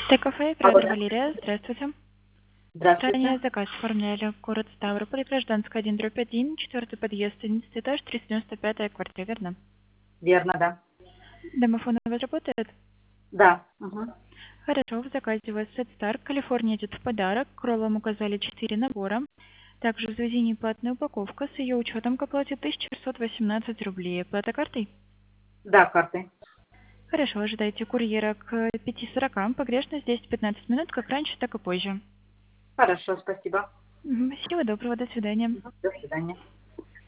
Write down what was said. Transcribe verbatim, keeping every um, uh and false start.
Т-кафе, Алло, оператор да. Валерия, здравствуйте. Ранее Здравствуйте. заказ оформляли. Город Ставрополь, Гражданская, один дробь один, четвертый подъезд, одиннадцатый этаж, триста девяносто пятая квартира, верно? Верно, да. Домофон у вас работает? Да. Угу. Хорошо, в заказе у вас Сет Стар, Калифорния идет в подарок. К роллам указали четыре набора. Также в заведении платная упаковка. С ее учетом к оплате тысяча шестьсот восемнадцать рублей. Оплата картой? Да, картой. Хорошо, ожидайте курьера к пяти сорокам. Погрешность десять-пятнадцать минут, как раньше, так и позже. Хорошо, спасибо. Мгм. Всего доброго, до свидания. Мгм. До свидания.